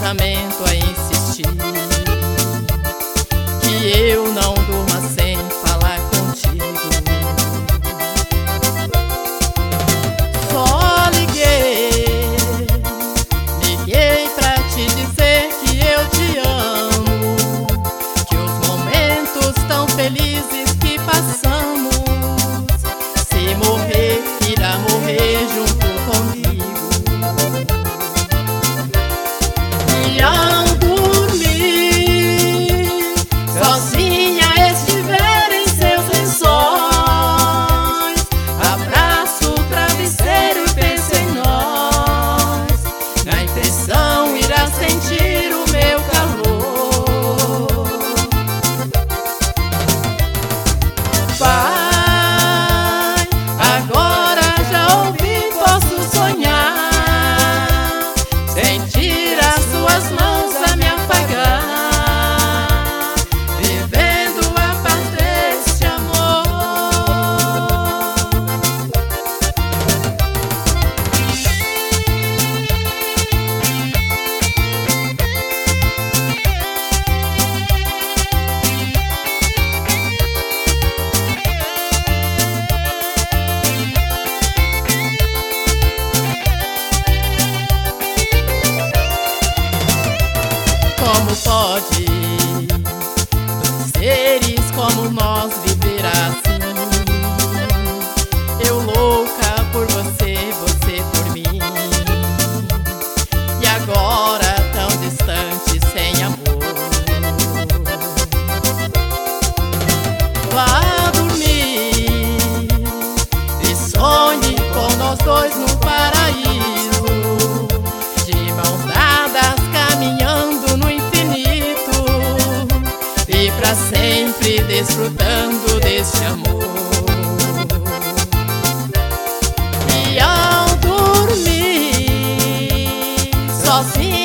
pensamento a insistir que eu não durma sem falar contigo. Só liguei pra te dizer que eu te amo, que os momentos tão felizes que passamos, se morrer, irá morrer junto comigo. E ao dormir, sozinha estiver em seus lençóis, abraço o travesseiro e penso em nós. Na intenção irá sentir o meu calor. Pai, agora já ouvi, posso sonhar, sentir as suas mãos a me afagar, vivendo a paz deste amor. Como pode dois seres como nós viver assim? Eu louca por você, você por mim, e agora tão distante, sem amor. Vá dormir e sonhe com nós dois no paraíso, de mãos dadas caminhando no infinito, e pra sempre desfrutando deste amor. E ao dormir, sozinho